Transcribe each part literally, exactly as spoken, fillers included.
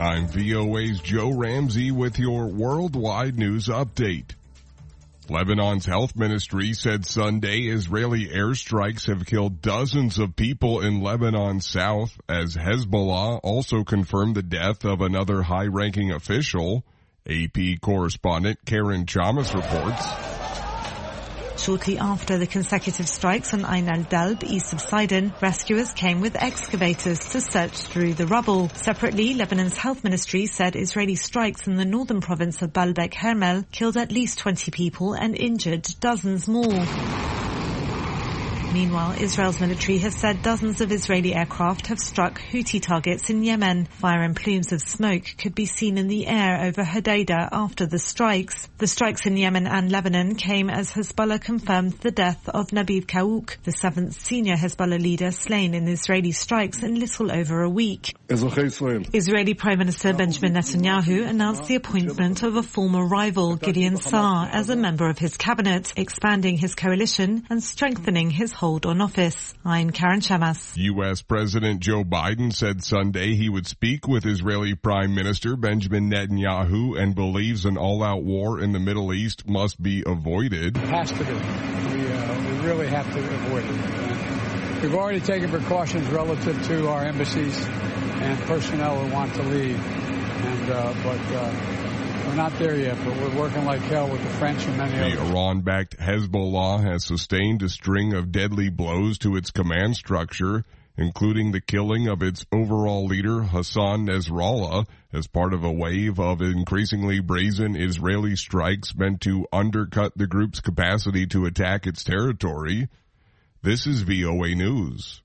I'm V O A's Joe Ramsey with your worldwide news update. Lebanon's health ministry said Sunday Israeli airstrikes have killed dozens of people in Lebanon's south, as Hezbollah also confirmed the death of another high-ranking official. A P correspondent Karen Chamas reports. Shortly after the consecutive strikes on Ain al-Dalb, east of Sidon, rescuers came with excavators to search through the rubble. Separately, Lebanon's health ministry said Israeli strikes in the northern province of Baalbek Hermel killed at least twenty people and injured dozens more. Meanwhile, Israel's military has said dozens of Israeli aircraft have struck Houthi targets in Yemen. Fire and plumes of smoke could be seen in the air over Hodeidah after the strikes. The strikes in Yemen and Lebanon came as Hezbollah confirmed the death of Nabib Kaouk, the seventh senior Hezbollah leader slain in Israeli strikes in little over a week. Israeli Prime Minister Benjamin Netanyahu announced the appointment of a former rival, Gideon Saar, as a member of his cabinet, expanding his coalition and strengthening his hold on office. I'm Karen Chamas. U S President Joe Biden said Sunday he would speak with Israeli Prime Minister Benjamin Netanyahu and believes an all-out war in the Middle East must be avoided. It has to be. We, uh, we really have to avoid it. We've already taken precautions relative to our embassies and personnel who want to leave. And, uh, but, uh, We're not there yet, but we're working like hell with the French and many others. The Iran-backed Hezbollah has sustained a string of deadly blows to its command structure, including the killing of its overall leader, Hassan Nasrallah, as part of a wave of increasingly brazen Israeli strikes meant to undercut the group's capacity to attack its territory. This is V O A News.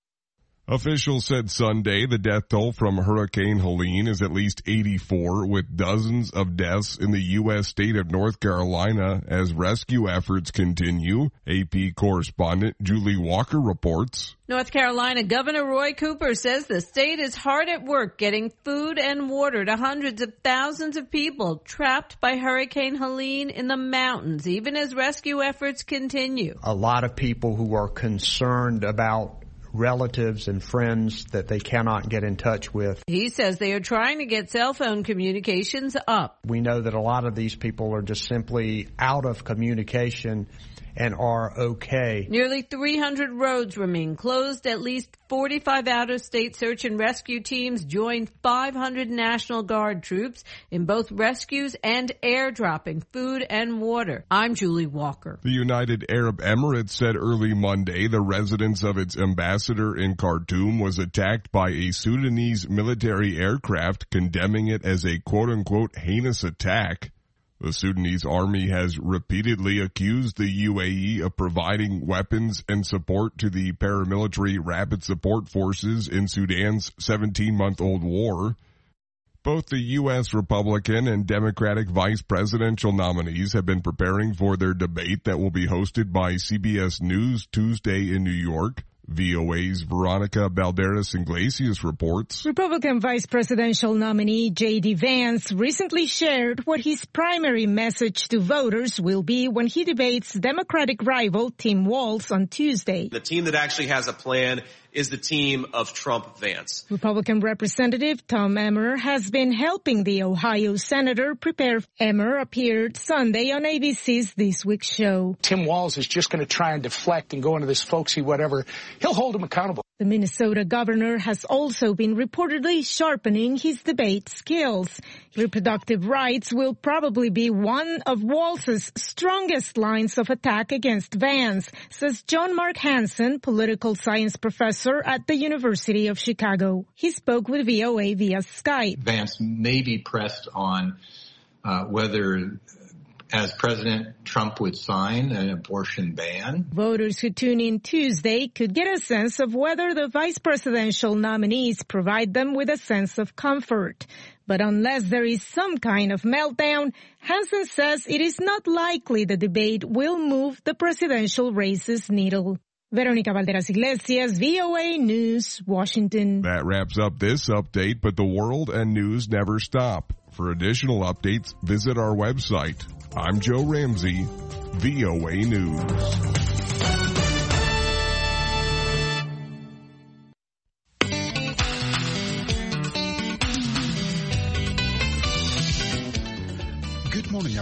Officials said Sunday the death toll from Hurricane Helene is at least eighty-four, with dozens of deaths in the U S state of North Carolina as rescue efforts continue. A P correspondent Julie Walker reports. North Carolina Governor Roy Cooper says the state is hard at work getting food and water to hundreds of thousands of people trapped by Hurricane Helene in the mountains, even as rescue efforts continue. A lot of people who are concerned about relatives and friends that they cannot get in touch with. He says they are trying to get cell phone communications up. We know that a lot of these people are just simply out of communication and are okay. Nearly three hundred roads remain closed. At least forty-five out-of-state search and rescue teams joined five hundred National Guard troops in both rescues and airdropping food and water. I'm Julie Walker. The United Arab Emirates said early Monday the residence of its ambassador in Khartoum was attacked by a Sudanese military aircraft, condemning it as a quote-unquote heinous attack. The Sudanese army has repeatedly accused the U A E of providing weapons and support to the paramilitary rapid support forces in Sudan's seventeen-month-old war. Both the U S Republican and Democratic vice presidential nominees have been preparing for their debate that will be hosted by C B S News Tuesday in New York. V O A's Veronica Balderas Iglesias reports. Republican Vice Presidential nominee J D Vance recently shared what his primary message to voters will be when he debates Democratic rival Tim Walz on Tuesday. The team that actually has a plan is the team of Trump-Vance. Republican Representative Tom Emmer has been helping the Ohio senator prepare. Emmer appeared Sunday on A B C's This Week show. Tim Walz is just going to try and deflect and go into this folksy whatever. He'll hold him accountable. The Minnesota governor has also been reportedly sharpening his debate skills. Reproductive rights will probably be one of Walz's strongest lines of attack against Vance, says John Mark Hansen, political science professor at the University of Chicago. He spoke with V O A via Skype. Vance may be pressed on uh, whether, as President Trump would sign an abortion ban. Voters who tune in Tuesday could get a sense of whether the vice presidential nominees provide them with a sense of comfort. But unless there is some kind of meltdown, Hansen says it is not likely the debate will move the presidential race's needle. Veronica Balderas Iglesias, V O A News, Washington. That wraps up this update, but the world and news never stop. For additional updates, visit our website. I'm Joe Ramsey, V O A News.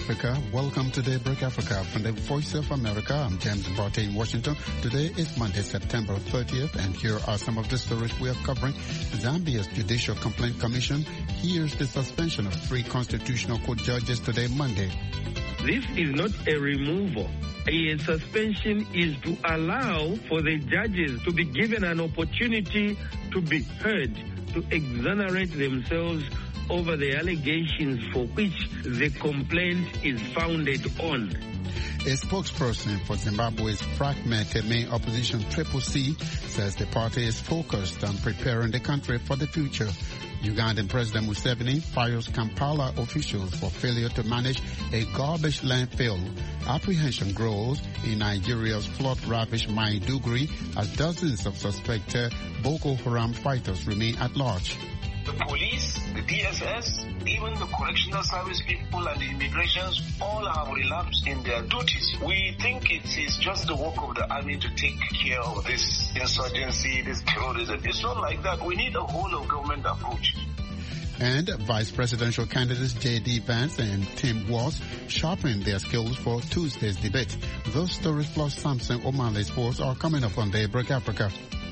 Africa. Welcome to Daybreak Africa from the Voice of America. I'm James Barty in Washington. Today is Monday, September thirtieth, and here are some of the stories we are covering. Zambia's Judicial Complaint Commission hears the suspension of three constitutional court judges today, Monday. This is not a removal. A suspension is to allow for the judges to be given an opportunity to be heard, to exonerate themselves over the allegations for which the complaint is founded on. A spokesperson for Zimbabwe's fragmented main opposition Triple C says the party is focused on preparing the country for the future. Ugandan President Museveni fires Kampala officials for failure to manage a garbage landfill. Apprehension grows in Nigeria's flood-ravaged Maiduguri as dozens of suspected Boko Haram fighters remain at large. The police, the D S S, even the correctional service people and the immigrations all have relapsed in their duties. We think it is just the work of the army to take care of this insurgency, this terrorism. It's not like that. We need a whole-of-government approach. And vice presidential candidates J D Vance and Tim Walz sharpened their skills for Tuesday's debate. Those stories plus Samson O'Malley Sports are coming up on Daybreak Africa.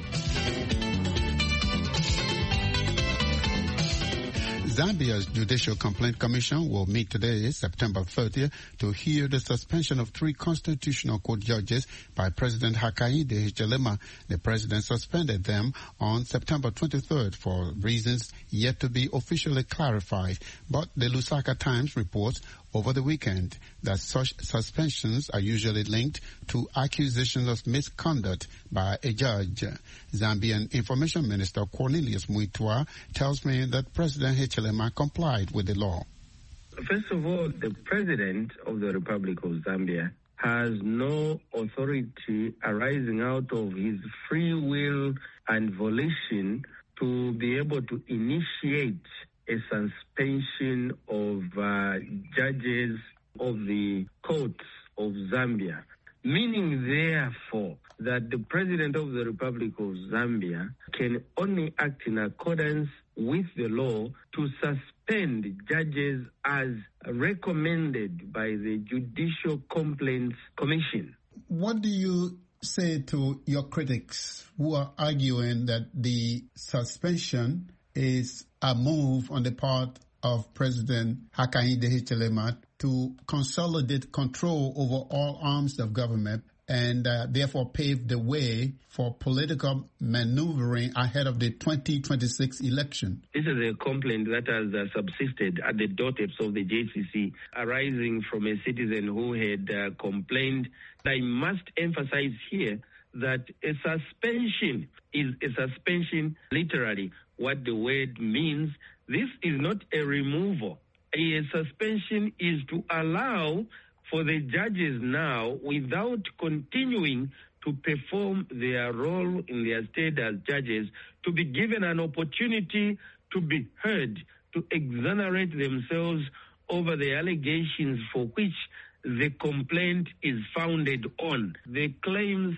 Zambia's Judicial Complaint Commission will meet today, September thirtieth, to hear the suspension of three constitutional court judges by President Hakainde Hichilema. The president suspended them on September twenty-third for reasons yet to be officially clarified. But the Lusaka Times reports over the weekend that such suspensions are usually linked to accusations of misconduct by a judge. Zambian Information Minister Cornelius Muitwa tells me that President Hichilema complied with the law. First of all, the President of the Republic of Zambia has no authority arising out of his free will and volition to be able to initiate a suspension of uh, judges of the courts of Zambia, meaning therefore that the President of the Republic of Zambia can only act in accordance with the law to suspend judges as recommended by the Judicial Complaints Commission. What do you say to your critics who are arguing that the suspension is a move on the part of President Hakainde Hichilema to consolidate control over all arms of government and uh, therefore pave the way for political maneuvering ahead of the twenty twenty-six election? This is a complaint that has uh, subsisted at the doorsteps of the J C C, arising from a citizen who had uh, complained. I must emphasize here that a suspension is a suspension, literally what the word means. This is not a removal. A suspension is to allow for the judges now, without continuing to perform their role in their state as judges, to be given an opportunity to be heard, to exonerate themselves over the allegations for which the complaint is founded on. The claims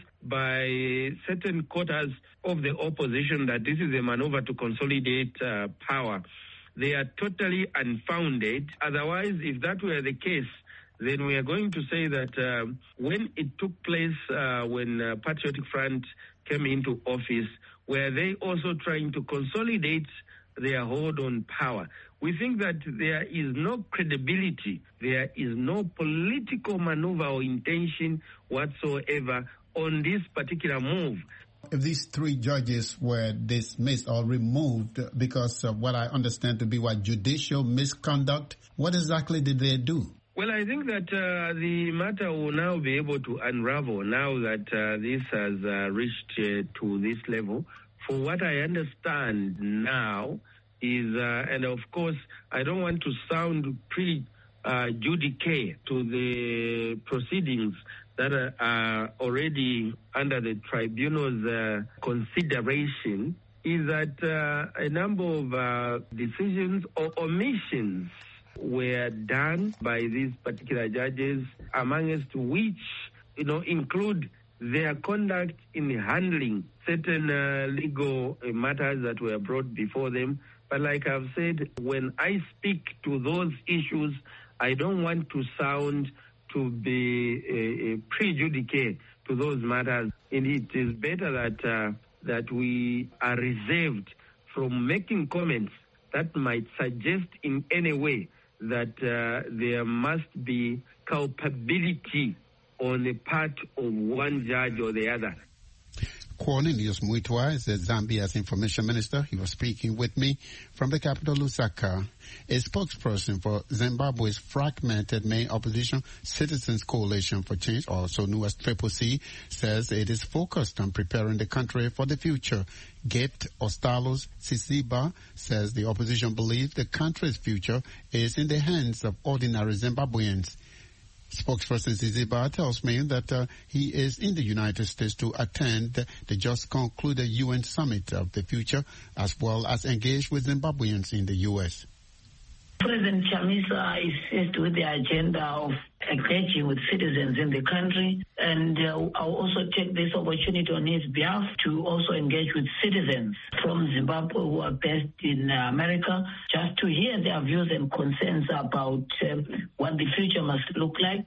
by certain quarters of the opposition that this is a maneuver to consolidate uh, power, they are totally unfounded. Otherwise, if that were the case, then we are going to say that uh, when it took place, uh, when uh, Patriotic Front came into office, were they also trying to consolidate their hold on power? We think that there is no credibility, there is no political maneuver or intention whatsoever on this particular move. If these three judges were dismissed or removed because of what I understand to be what judicial misconduct, what exactly did they do? Well, I think that uh, the matter will now be able to unravel now that uh, this has uh, reached uh, to this level. For what I understand now is, uh, and of course, I don't want to sound prejudicate uh, to the proceedings that are, are already under the tribunal's uh, consideration, is that uh, a number of uh, decisions or omissions were done by these particular judges, amongst which, you know, include their conduct in handling certain uh, legal uh, matters that were brought before them. But like I've said, when I speak to those issues, I don't want to sound to be a, a prejudicate to those matters. And it is better that uh, that we are reserved from making comments that might suggest in any way that uh, there must be culpability on the part of one judge or the other. Cornelius Muitwa is Zambia's information minister. He was speaking with me from the capital, Lusaka. A spokesperson for Zimbabwe's fragmented main opposition Citizens Coalition for Change, also known as Triple C, says it is focused on preparing the country for the future. Gift Ostalos Siziba says the opposition believes the country's future is in the hands of ordinary Zimbabweans. Spokesperson Ziziba tells me that uh, he is in the United States to attend the just concluded U N Summit of the Future, as well as engage with Zimbabweans in the U S. President Chamisa is faced with the agenda of engaging with citizens in the country, and uh, I'll also take this opportunity on his behalf to also engage with citizens from Zimbabwe who are based in uh, America, just to hear their views and concerns about uh, what the future must look like.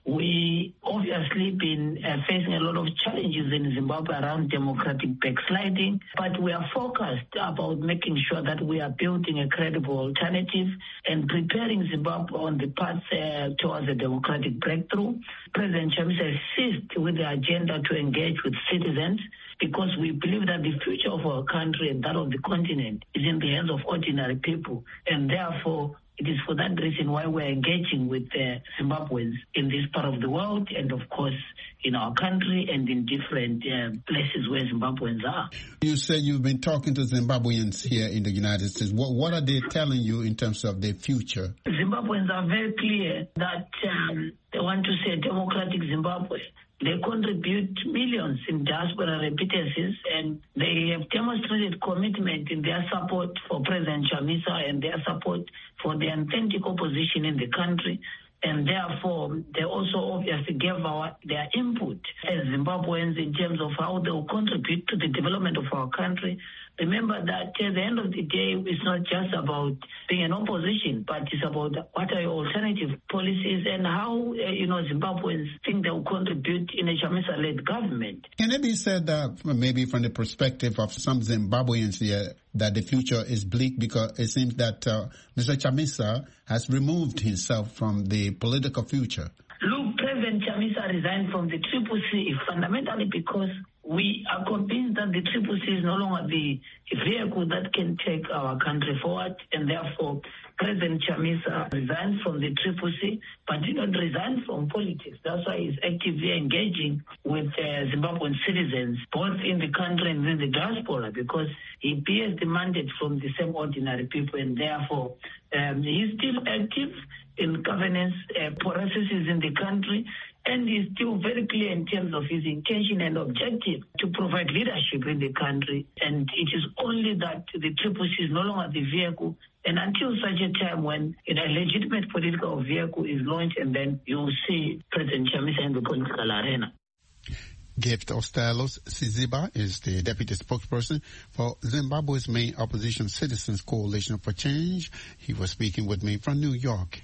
We obviously been uh, facing a lot of challenges in Zimbabwe around democratic backsliding, but we are focused about making sure that we are building a credible alternative and preparing Zimbabwe on the path uh, towards a democratic breakthrough. President Chamisa insists with the agenda to engage with citizens because we believe that the future of our country and that of the continent is in the hands of ordinary people, and therefore it is for that reason why we're engaging with uh, Zimbabweans in this part of the world and, of course, in our country and in different uh, places where Zimbabweans are. You say you've been talking to Zimbabweans here in the United States. What, what are they telling you in terms of their future? Zimbabweans are very clear that um, they want to see a democratic Zimbabwe. They contribute millions in diaspora remittances, and they have demonstrated commitment in their support for President Chamisa and their support for the authentic opposition in the country. And therefore, they also obviously gave our, their input as Zimbabweans in terms of how they will contribute to the development of our country. Remember that at the end of the day, it's not just about being an opposition, but it's about what are your alternative policies and how, uh, you know, Zimbabweans think they will contribute in a Chamisa-led government. Can it be said that maybe from the perspective of some Zimbabweans here, that the future is bleak because it seems that uh, Mister Chamisa has removed himself from the political future? Look, President Chamisa resigned from the Triple C fundamentally because we are convinced that the Triple C is no longer the vehicle that can take our country forward, and therefore President Chamisa resigned from the Triple C, but did not resign from politics. That's why he's actively engaging with uh, Zimbabwean citizens, both in the country and in the diaspora, because he bears the mandate from the same ordinary people, and therefore um, he's still active in governance uh, processes in the country, and he's still very clear in terms of his intention and objective to provide leadership in the country. And it is only that the Triple C is no longer the vehicle, and until such a time when you know, a legitimate political vehicle is launched, and then you'll see President Chamisa in the political arena. Gift Ostalos Siziba is the deputy spokesperson for Zimbabwe's main opposition Citizens Coalition for Change. He was speaking with me from New York.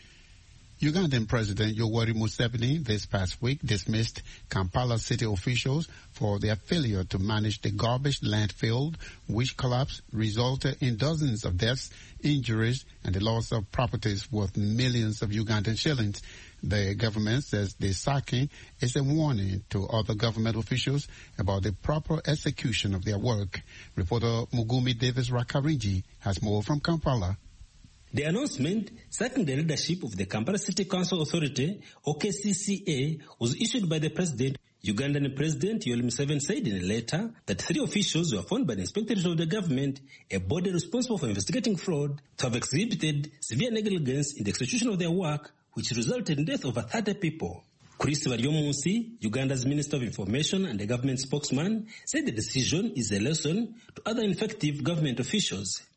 Ugandan President Yoweri Museveni this past week dismissed Kampala city officials for their failure to manage the garbage landfill, which collapse resulted in dozens of deaths, injuries, and the loss of properties worth millions of Ugandan shillings. The government says the sacking is a warning to other government officials about the proper execution of their work. Reporter Mugumi Davis Rakarinji has more from Kampala. The announcement sacking the leadership of the Kampala City Council Authority, or K C C A, was issued by the President. Ugandan President Yoweri Museveni said in a letter that three officials were found by the Inspectorate of the Government, a body responsible for investigating fraud, to have exhibited severe negligence in the execution of their work, which resulted in the death of over thirty people. Chris Baryomunsi, Uganda's Minister of Information and the government spokesman, said the decision is a lesson to other ineffective government officials.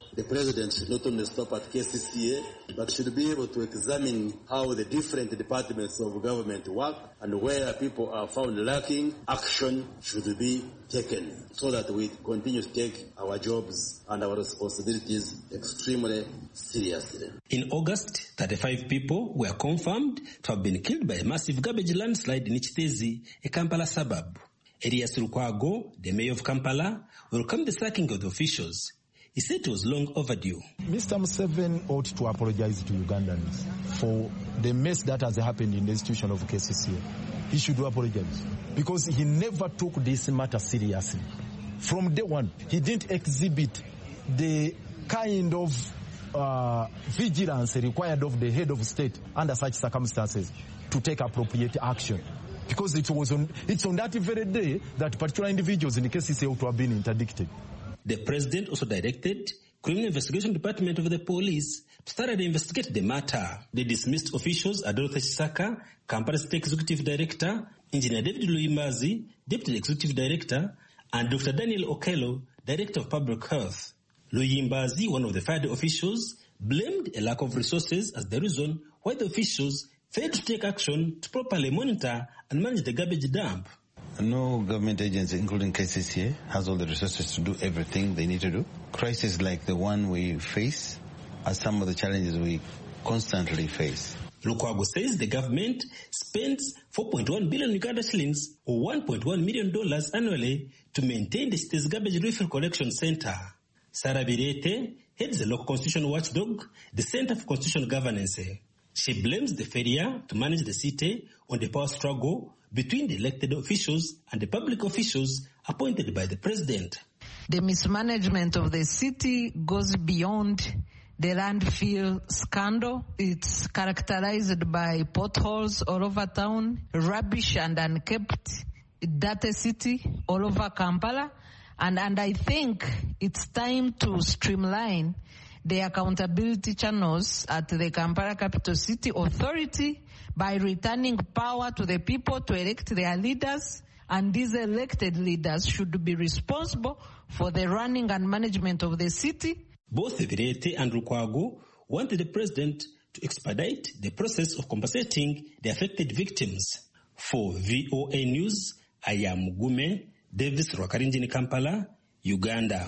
The president should not only stop at K C C A, but should be able to examine how the different departments of government work, and where people are found lacking, action should be taken so that we continue to take our jobs and our responsibilities extremely seriously. In August, thirty-five people were confirmed to have been killed by a massive garbage landslide in Ichitezi, a Kampala suburb. Erias Lukwago, the mayor of Kampala, welcomed the sacking of the officials. He said it was long overdue. Mister Museveni ought to apologize to Ugandans for the mess that has happened in the institution of K C C A. He should apologize because he never took this matter seriously. From day one, he didn't exhibit the kind of uh, vigilance required of the head of state under such circumstances to take appropriate action. Because it was on, it's on that very day that particular individuals in the K C C A ought to have been interdicted. The president also directed Criminal Investigation Department of the Police to thoroughly investigate the matter. The dismissed officials are Dorothy Chisaka, Kampala State Executive Director, Engineer David Luyimbazi, Deputy Executive Director, and Doctor Daniel Okello, Director of Public Health. Luyimbazi, one of the fired officials, blamed a lack of resources as the reason why the officials failed to take action to properly monitor and manage the garbage dump. No government agency, including K C C A, has all the resources to do everything they need to do. Crises like the one we face are some of the challenges we constantly face. Lukwago says the government spends four point one billion Uganda shillings or one point one million dollars annually to maintain the city's garbage refill collection center. Sarah Birete heads the local constitutional watchdog, the Center for Constitutional Governance. She blames the failure to manage the city on the power struggle between the elected officials and the public officials appointed by the president. The mismanagement of the city goes beyond the landfill scandal. It's characterized by potholes all over town, rubbish and unkept, dirty city all over Kampala. And, and I think it's time to streamline the accountability channels at the Kampala Capital City Authority by returning power to the people to elect their leaders, and these elected leaders should be responsible for the running and management of the city. Both Virete and Lukwago wanted the president to expedite the process of compensating the affected victims. For V O A News, I am Gume Davis Rwakarinjini, Kampala, Uganda.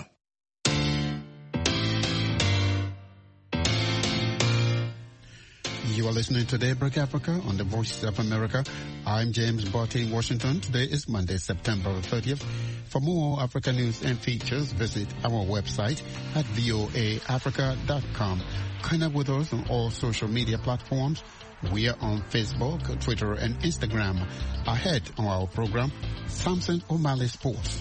You are listening to Daybreak Africa on the Voice of America. I'm James Barty in Washington. Today is Monday, September thirtieth. For more Africa news and features, visit our website at voa africa dot com. Connect with us on all social media platforms. We are on Facebook, Twitter, and Instagram. Ahead on our program, Samson O'Malley Sports.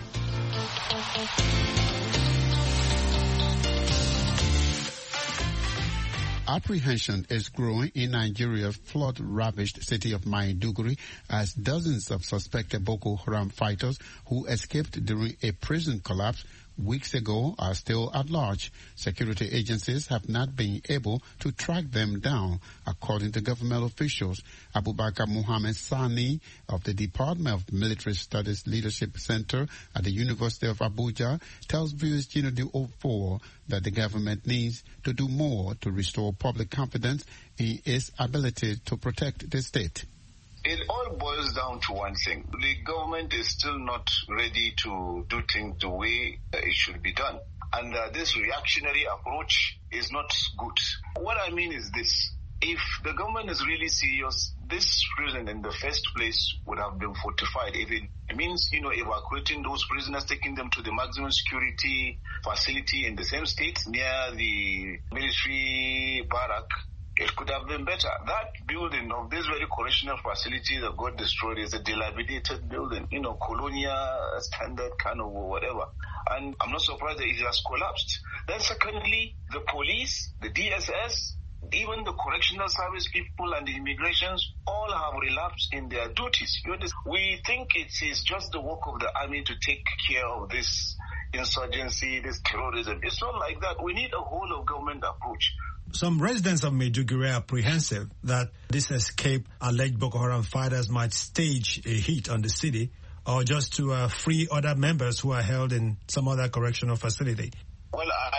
Apprehension is growing in Nigeria's flood-ravaged city of Maiduguri as dozens of suspected Boko Haram fighters who escaped during a prison collapse weeks ago are still at large. Security agencies have not been able to track them down, according to government officials. Abubakar Muhammad Sani of the Department of Military Studies Leadership Center at the University of Abuja tells viewers Channel oh four that the government needs to do more to restore public confidence in its ability to protect the state. It all boils down to one thing. The government is still not ready to do things the way it should be done. And uh, this reactionary approach is not good. What I mean is this. If the government is really serious, this prison in the first place would have been fortified. If it means, you know, evacuating those prisoners, taking them to the maximum security facility in the same state near the military barrack, it could have been better. That building of this very correctional facility that got destroyed is a dilapidated building, you know, colonial standard kind of whatever. And I'm not surprised that it has collapsed. Then secondly, the police, the D S S, even the correctional service people and the immigrations all have relapsed in their duties. You understand? We think it is just the work of the army to take care of this insurgency, this terrorism. It's not like that. We need a whole of government approach. Some residents of Maiduguri are apprehensive that this escape alleged Boko Haram fighters might stage a hit on the city or just to uh, free other members who are held in some other correctional facility. Well, I, I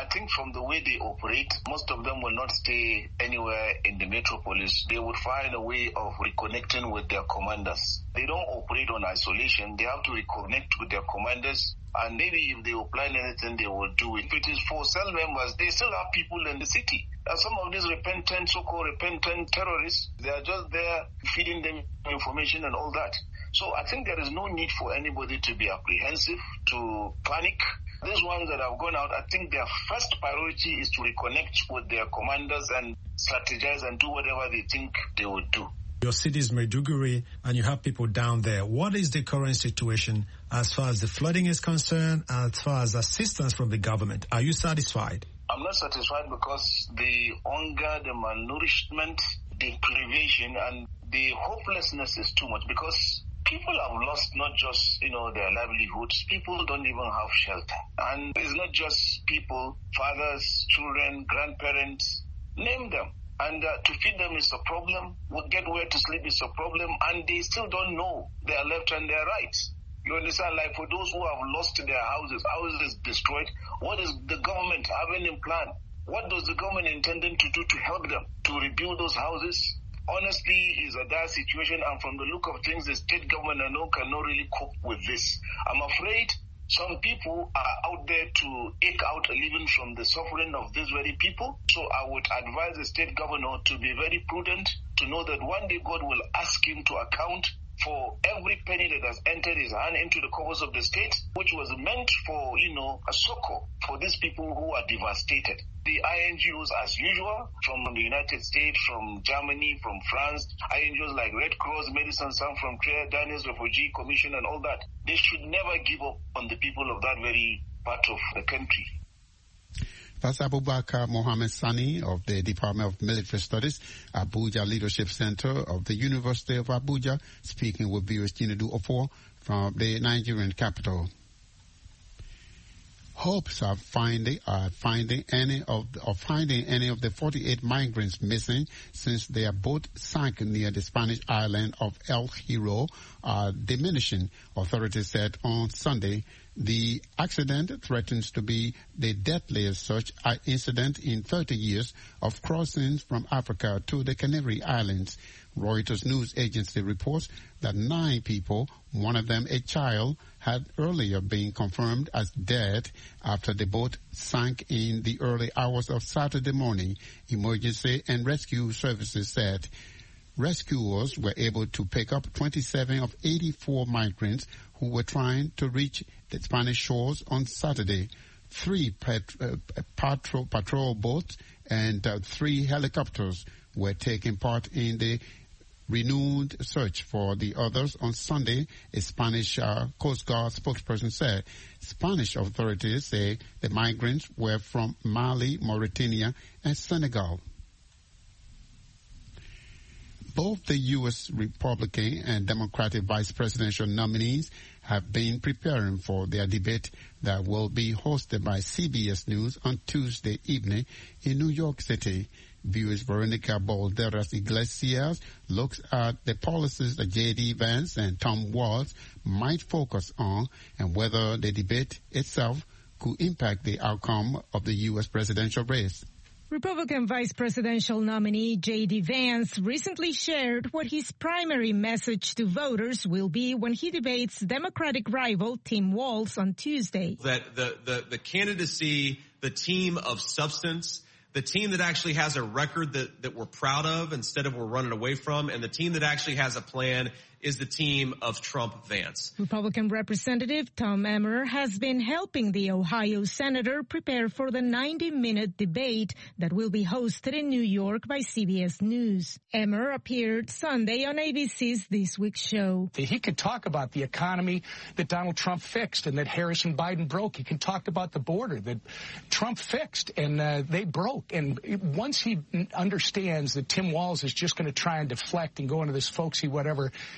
I think from the way they operate, most of them will not stay anywhere in the metropolis. They would find a way of reconnecting with their commanders. They don't operate on isolation. They have to reconnect with their commanders. And maybe if they will plan anything, they will do it. If it is for cell members, they still have people in the city. And some of these repentant, so-called repentant terrorists, they are just there feeding them information and all that. So I think there is no need for anybody to be apprehensive, to panic. These ones that have gone out, I think their first priority is to reconnect with their commanders and strategize and do whatever they think they would do. Your city is Maiduguri, and you have people down there. What is the current situation as far as the flooding is concerned, and as far as assistance from the government? Are you satisfied? I'm not satisfied because the hunger, the malnourishment, the deprivation, and the hopelessness is too much, because people have lost not just, you know, their livelihoods. People don't even have shelter. And it's not just people, fathers, children, grandparents, name them. And uh, to feed them is a problem. We'll get where to sleep is a problem. And they still don't know their left and their right. You understand? Like for those who have lost their houses, houses destroyed, what is the government having in plan? What does the government intending to do to help them to rebuild those houses? Honestly, is a dire situation, and from the look of things, the state government I know cannot really cope with this. I'm afraid some people are out there to eke out a living from the suffering of these very people. So I would advise the state governor to be very prudent, to know that one day God will ask him to account for every penny that has entered his hand into the coffers of the state, which was meant for, you know, a succor for these people who are devastated. The I N G Os, as usual, from the United States, from Germany, from France, I N G Os like Red Cross, Medicine Sans Frontières, Daniels Refugee Commission and all that, they should never give up on the people of that very part of the country. That's Abubakar Mohammed Sani of the Department of Military Studies, Abuja Leadership Center of the University of Abuja, speaking with viewers Chinedu Ofor from the Nigerian capital. Hopes of finding, uh, finding any of, of finding any of the forty-eight migrants missing since their boat sank near the Spanish island of El Hierro are diminishing, authorities said on Sunday. The accident threatens to be the deadliest such incident in thirty years of crossings from Africa to the Canary Islands. Reuters news agency reports that nine people, one of them a child, had earlier been confirmed as dead after the boat sank in the early hours of Saturday morning, emergency and rescue services said. Rescuers were able to pick up twenty-seven of eighty-four migrants who were trying to reach the Spanish shores on Saturday. Three pet, uh, patrol, patrol boats and uh, three helicopters were taking part in the renewed search for the others on Sunday, a Spanish uh, Coast Guard spokesperson said. Spanish authorities say the migrants were from Mali, Mauritania, and Senegal. Both the U S Republican and Democratic vice presidential nominees have been preparing for their debate that will be hosted by C B S News on Tuesday evening in New York City. Viewers Veronica Balderas Iglesias looks at the policies that J D Vance and Tom Walz might focus on and whether the debate itself could impact the outcome of the U S presidential race. Republican Vice Presidential nominee J D Vance recently shared what his primary message to voters will be when he debates Democratic rival Tim Walz on Tuesday. That the, the, the candidacy, the team of substance, the team that actually has a record that, that we're proud of instead of we're running away from, and the team that actually has a plan is the team of Trump-Vance. Republican Representative Tom Emmer has been helping the Ohio senator prepare for the ninety-minute debate that will be hosted in New York by C B S News. Emmer appeared Sunday on A B C's This Week show. He could talk about the economy that Donald Trump fixed and that Harris and Biden broke. He can talk about the border that Trump fixed and uh, they broke. And once he understands that Tim Walz is just going to try and deflect and go into this folksy whatever,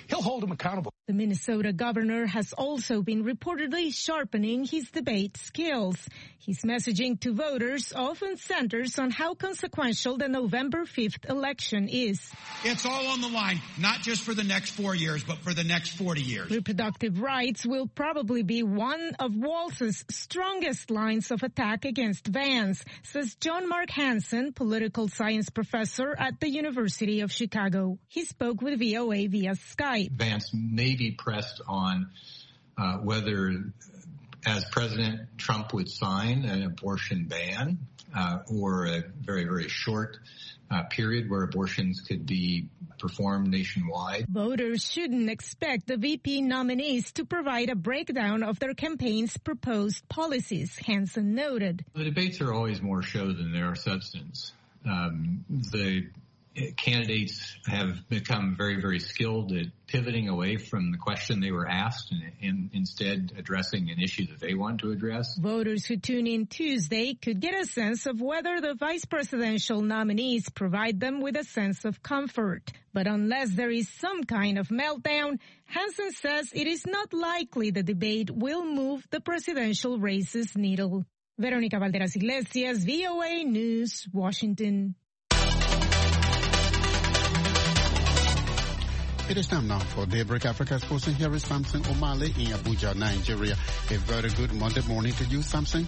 he'll hold them accountable. The Minnesota governor has also been reportedly sharpening his debate skills. His messaging to voters often centers on how consequential the November fifth election is. It's all on the line, not just for the next four years, but for the next forty years. Reproductive rights will probably be one of Walz's strongest lines of attack against Vance, says John Mark Hansen, political science professor at the University of Chicago. He spoke with V O A via Skype. Vance may be pressed on uh, whether, as President Trump would sign an abortion ban uh, or a very, very short uh, period where abortions could be performed nationwide. Voters shouldn't expect the V P nominees to provide a breakdown of their campaign's proposed policies, Hansen noted. The debates are always more show than they are substance. Um, the candidates have become very, very skilled at pivoting away from the question they were asked and, and instead addressing an issue that they want to address. Voters who tune in Tuesday could get a sense of whether the vice presidential nominees provide them with a sense of comfort. But unless there is some kind of meltdown, Hansen says it is not likely the debate will move the presidential race's needle. Veronica Valderas Iglesias, V O A News, Washington. It is time now for Daybreak Africa Sports, and here is Samson Omale in Abuja, Nigeria. A very good Monday morning to you, Samson.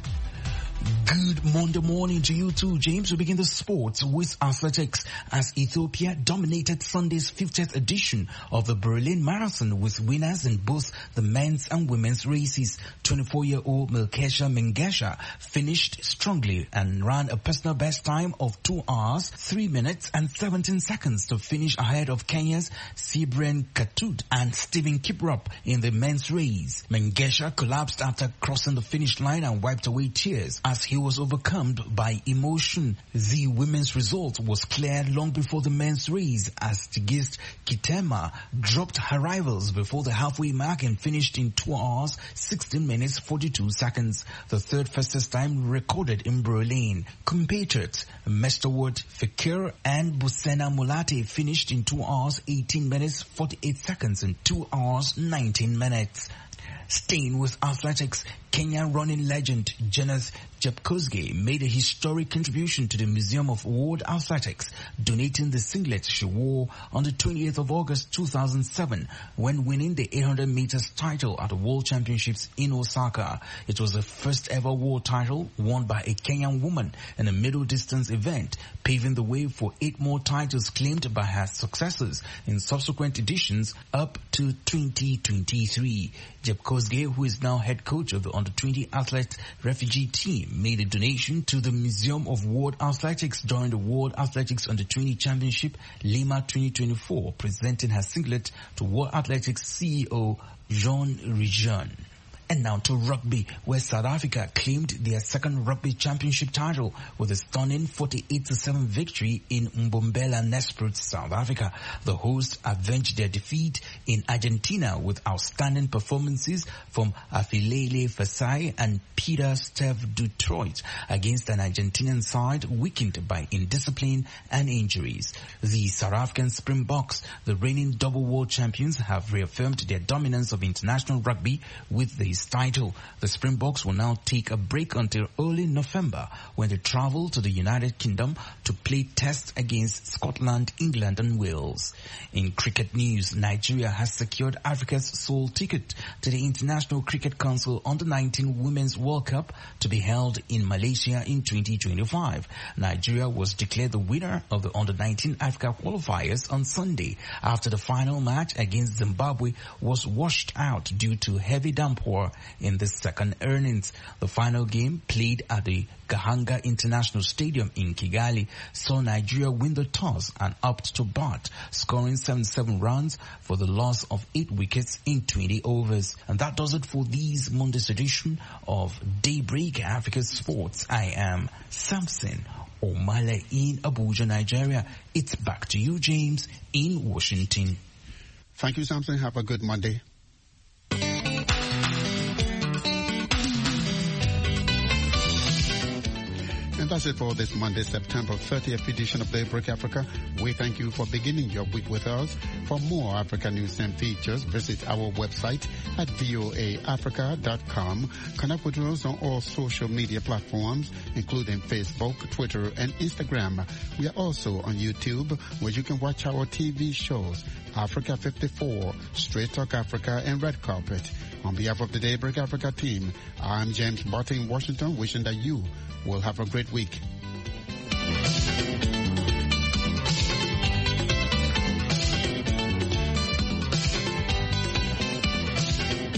Good Monday morning to you too, James. We begin the sports with athletics as Ethiopia dominated Sunday's fiftieth edition of the Berlin Marathon with winners in both the men's and women's races. twenty-four-year-old Melkesha Mengesha finished strongly and ran a personal best time of two hours, three minutes and seventeen seconds to finish ahead of Kenya's Cyprian Katut and Stephen Kiprop in the men's race. Mengesha collapsed after crossing the finish line and wiped away tears as he was overcome by emotion. The women's result was clear long before the men's race as Tigist Kitema dropped her rivals before the halfway mark and finished in two hours, sixteen minutes, forty-two seconds, the third fastest time recorded in Berlin. Compatriots Mesterwood Fekir and Busena Mulate finished in two hours, eighteen minutes, forty-eight seconds and two hours, nineteen minutes. Staying with athletics, Kenyan running legend Jonas Jepkosgei made a historic contribution to the Museum of World Athletics, donating the singlet she wore on the twentieth of August two thousand seven when winning the eight hundred meters title at the World Championships in Osaka. It was the first ever world title won by a Kenyan woman in a middle distance event, paving the way for eight more titles claimed by her successors in subsequent editions up to twenty twenty-three. Jepkosgei, who is now head coach of the under twenty athlete refugee team, made a donation to the Museum of World Athletics during the World Athletics under twenty Championship Lima twenty twenty-four, presenting her singlet to World Athletics C E O Jean Rijan. And now to rugby, where South Africa claimed their second rugby championship title with a stunning forty-eight to seven victory in Mbombela Nelspruit, South Africa. The hosts avenged their defeat in Argentina with outstanding performances from Afilele Fasai and Peter Steve Detroit against an Argentinian side weakened by indiscipline and injuries. The South African Springboks, the reigning double world champions, have reaffirmed their dominance of international rugby with the title. The Springboks will now take a break until early November when they travel to the United Kingdom to play tests against Scotland, England and Wales. In cricket news, Nigeria has secured Africa's sole ticket to the International Cricket Council Under nineteen Women's World Cup to be held in Malaysia in twenty twenty-five. Nigeria was declared the winner of the Under nineteen Africa qualifiers on Sunday after the final match against Zimbabwe was washed out due to heavy downpour in the second innings. The final game, played at the Gahanga International Stadium in Kigali, saw Nigeria win the toss and opt to bat, scoring seventy-seven runs for the loss of eight wickets in twenty overs. And that does it for this Monday's edition of Daybreak Africa Sports. I am Samson Omale in Abuja, Nigeria. It's back to you, James, in Washington. Thank you, Samson. Have a good Monday. And that's it for this Monday, September thirtieth edition of Daybreak Africa. We thank you for beginning your week with us. For more Africa news and features, visit our website at voa africa dot com. Connect with us on all social media platforms, including Facebook, Twitter, and Instagram. We are also on YouTube, where you can watch our T V shows, Africa fifty-four, Straight Talk Africa, and Red Carpet. On behalf of the Daybreak Africa team, I'm James Barton in Washington, wishing that you will have a great week.